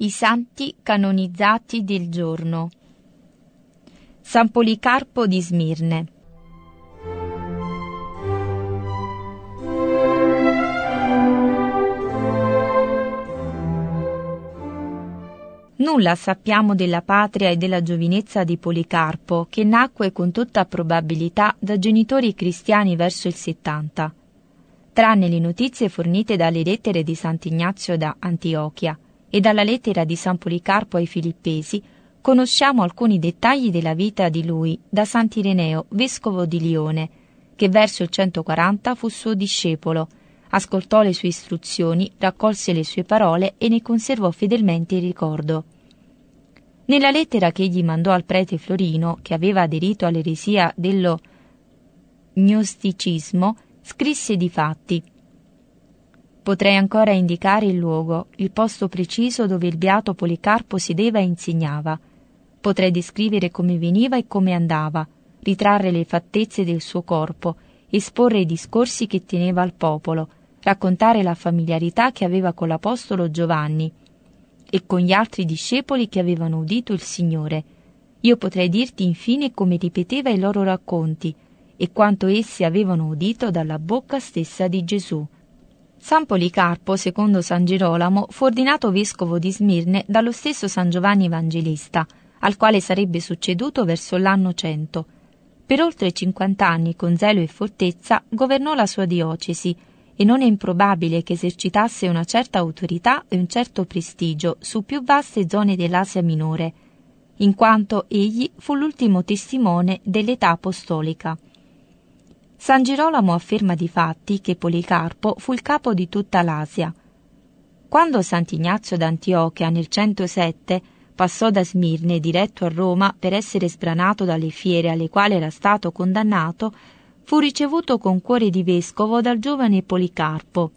I santi canonizzati del giorno. San Policarpo di Smirne. Nulla sappiamo della patria e della giovinezza di Policarpo, che nacque con tutta probabilità da genitori cristiani verso il 70, tranne le notizie fornite dalle lettere di Sant'Ignazio da Antiochia e dalla lettera di San Policarpo ai Filippesi. Conosciamo alcuni dettagli della vita di lui da Sant'Ireneo, vescovo di Lione, che verso il 140 fu suo discepolo, ascoltò le sue istruzioni, raccolse le sue parole e ne conservò fedelmente il ricordo. Nella lettera che egli mandò al prete Florino, che aveva aderito all'eresia dello gnosticismo, scrisse difatti: «Potrei ancora indicare il luogo, il posto preciso dove il beato Policarpo sedeva e insegnava. Potrei descrivere come veniva e come andava, ritrarre le fattezze del suo corpo, esporre i discorsi che teneva al popolo, raccontare la familiarità che aveva con l'apostolo Giovanni e con gli altri discepoli che avevano udito il Signore. Io potrei dirti infine come ripeteva i loro racconti e quanto essi avevano udito dalla bocca stessa di Gesù». San Policarpo, secondo San Girolamo, fu ordinato vescovo di Smirne dallo stesso San Giovanni Evangelista, al quale sarebbe succeduto verso l'anno 100. Per oltre 50 anni, con zelo e fortezza, governò la sua diocesi, e non è improbabile che esercitasse una certa autorità e un certo prestigio su più vaste zone dell'Asia Minore, in quanto egli fu l'ultimo testimone dell'età apostolica. San Girolamo afferma difatti che Policarpo fu il capo di tutta l'Asia. Quando Sant'Ignazio d'Antiochia nel 107 passò da Smirne diretto a Roma per essere sbranato dalle fiere alle quali era stato condannato, fu ricevuto con cuore di vescovo dal giovane Policarpo.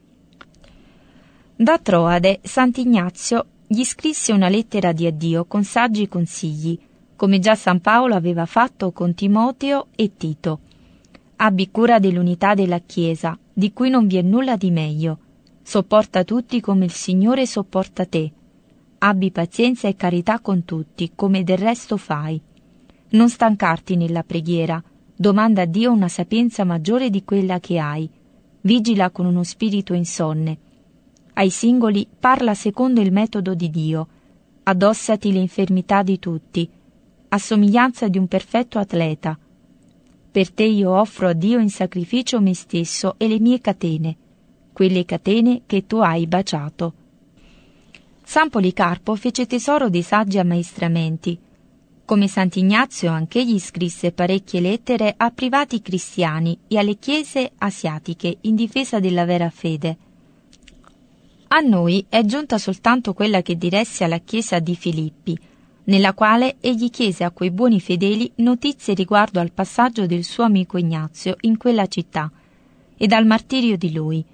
Da Troade Sant'Ignazio gli scrisse una lettera di addio con saggi consigli, come già San Paolo aveva fatto con Timoteo e Tito. Abbi cura dell'unità della Chiesa, di cui non vi è nulla di meglio. Sopporta tutti come il Signore sopporta te. Abbi pazienza e carità con tutti, come del resto fai. Non stancarti nella preghiera, domanda a Dio una sapienza maggiore di quella che hai. Vigila con uno spirito insonne. Ai singoli parla secondo il metodo di Dio. Addossati le infermità di tutti, a somiglianza di un perfetto atleta. Per te io offro a Dio in sacrificio me stesso e le mie catene, quelle catene che tu hai baciato». San Policarpo fece tesoro dei saggi ammaestramenti. Come Sant'Ignazio anch'egli scrisse parecchie lettere a privati cristiani e alle chiese asiatiche in difesa della vera fede. A noi è giunta soltanto quella che diresse alla chiesa di Filippi, nella quale egli chiese a quei buoni fedeli notizie riguardo al passaggio del suo amico Ignazio in quella città ed al martirio di lui.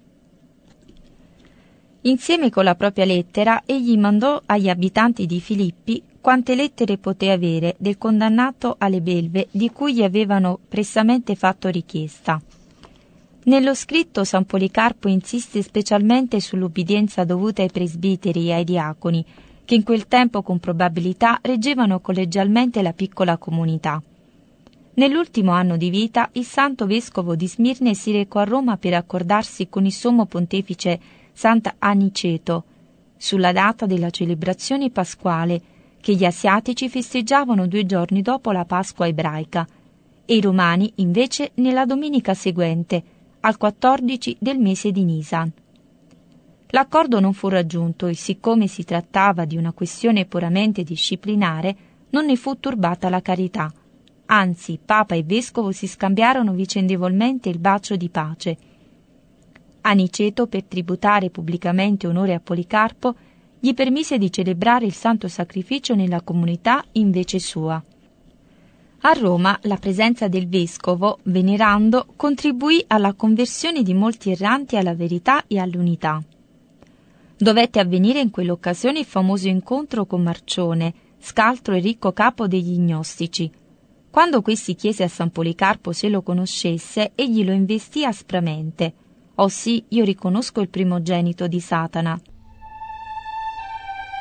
Insieme con la propria lettera egli mandò agli abitanti di Filippi quante lettere poté avere del condannato alle belve di cui gli avevano pressamente fatto richiesta. Nello scritto San Policarpo insiste specialmente sull'ubbidienza dovuta ai presbiteri e ai diaconi, che in quel tempo con probabilità reggevano collegialmente la piccola comunità. Nell'ultimo anno di vita il santo vescovo di Smirne si recò a Roma per accordarsi con il sommo pontefice Sant'Aniceto sulla data della celebrazione pasquale che gli asiatici festeggiavano 2 giorni dopo la Pasqua ebraica e i romani invece nella domenica seguente, al 14 del mese di Nisan. L'accordo non fu raggiunto e siccome si trattava di una questione puramente disciplinare non ne fu turbata la carità. Anzi, Papa e Vescovo si scambiarono vicendevolmente il bacio di pace. Aniceto, per tributare pubblicamente onore a Policarpo, gli permise di celebrare il santo sacrificio nella comunità in vece sua. A Roma la presenza del vescovo, venerando, contribuì alla conversione di molti erranti alla verità e all'unità. Dovette avvenire in quell'occasione il famoso incontro con Marcione, scaltro e ricco capo degli gnostici. Quando questi chiese a San Policarpo se lo conoscesse, egli lo investì aspramente. «Oh sì, io riconosco il primogenito di Satana».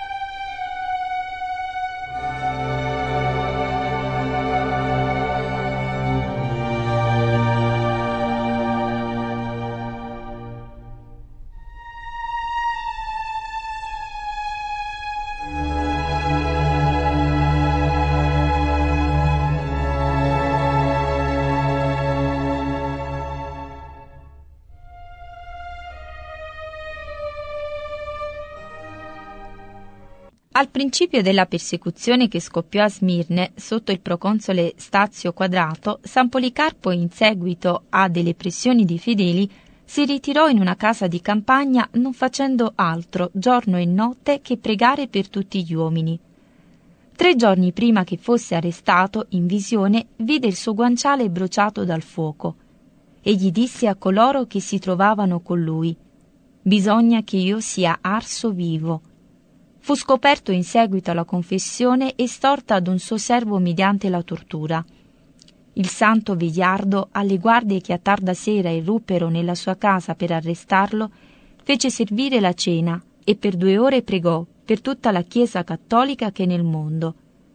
Al principio della persecuzione che scoppiò a Smirne sotto il proconsole Stazio Quadrato, San Policarpo, in seguito a delle pressioni di fedeli, si ritirò in una casa di campagna non facendo altro giorno e notte che pregare per tutti gli uomini. 3 giorni prima che fosse arrestato, in visione, vide il suo guanciale bruciato dal fuoco. Egli disse a coloro che si trovavano con lui: «Bisogna che io sia arso vivo». Fu scoperto in seguito alla confessione estorta ad un suo servo mediante la tortura. Il santo vegliardo, alle guardie che a tarda sera irruppero nella sua casa per arrestarlo, fece servire la cena e per 2 ore pregò per tutta la Chiesa cattolica che è nel mondo.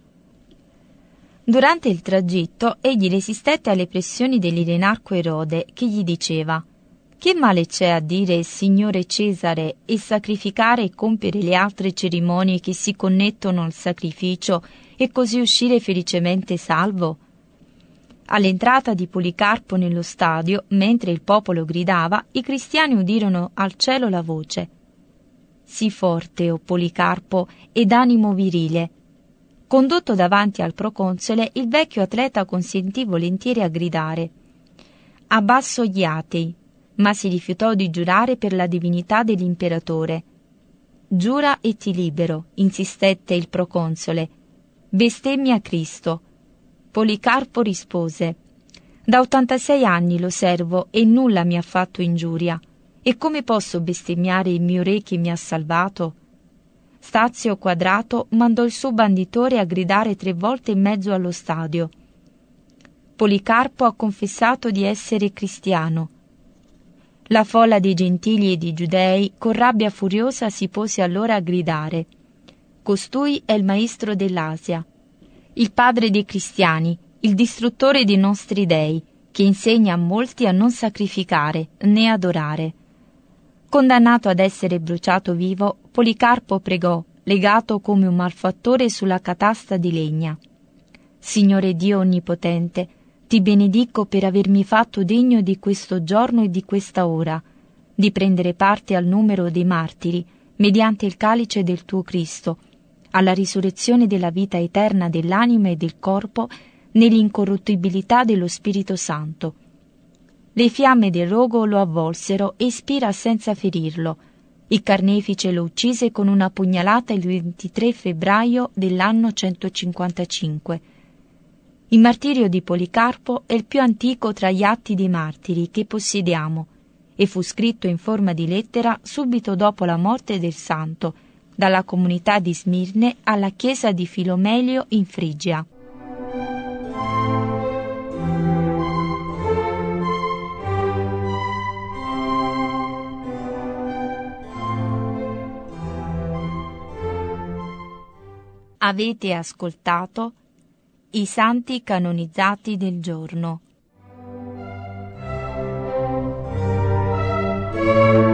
Durante il tragitto egli resistette alle pressioni dell'irenarco Erode, che gli diceva: «Che male c'è a dire Signore Cesare e sacrificare e compiere le altre cerimonie che si connettono al sacrificio e così uscire felicemente salvo?» All'entrata di Policarpo nello stadio, mentre il popolo gridava, i cristiani udirono al cielo la voce: «Sii forte, o Policarpo, ed animo virile». Condotto davanti al proconsole, il vecchio atleta consentì volentieri a gridare: «Abbasso gli atei», ma si rifiutò di giurare per la divinità dell'imperatore. «Giura e ti libero», insistette il proconsole. «Bestemmia Cristo». Policarpo rispose: «Da 86 anni lo servo e nulla mi ha fatto ingiuria. E come posso bestemmiare il mio re che mi ha salvato?» Stazio Quadrato mandò il suo banditore a gridare 3 volte in mezzo allo stadio: «Policarpo ha confessato di essere cristiano». La folla dei gentili e dei giudei, con rabbia furiosa, si pose allora a gridare: «Costui è il maestro dell'Asia, il padre dei cristiani, il distruttore dei nostri dei, che insegna a molti a non sacrificare né adorare». Condannato ad essere bruciato vivo, Policarpo pregò, legato come un malfattore sulla catasta di legna: «Signore Dio Onnipotente, ti benedico per avermi fatto degno di questo giorno e di questa ora, di prendere parte al numero dei martiri, mediante il calice del tuo Cristo, alla risurrezione della vita eterna dell'anima e del corpo, nell'incorruttibilità dello Spirito Santo». Le fiamme del rogo lo avvolsero e spira senza ferirlo. Il carnefice lo uccise con una pugnalata il 23 febbraio dell'anno 155. Il martirio di Policarpo è il più antico tra gli atti dei martiri che possediamo e fu scritto in forma di lettera subito dopo la morte del santo, dalla comunità di Smirne alla chiesa di Filomelio in Frigia. Avete ascoltato i santi canonizzati del giorno.